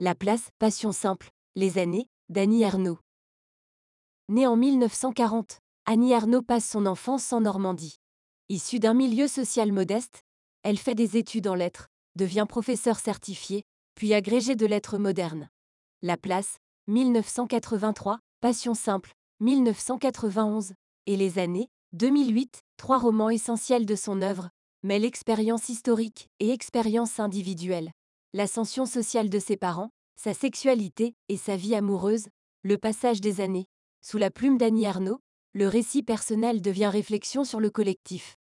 La place, Passion simple, les années, d'Annie Ernaux. Née en 1940, Annie Ernaux passe son enfance en Normandie. Issue d'un milieu social modeste, elle fait des études en lettres, devient professeure certifiée, puis agrégée de lettres modernes. La place, 1983, Passion simple, 1991, et les années, 2008, trois romans essentiels de son œuvre, mêlent expérience historique et expérience individuelle. L'ascension sociale de ses parents, sa sexualité et sa vie amoureuse, le passage des années. Sous la plume d'Annie Ernaux, le récit personnel devient réflexion sur le collectif.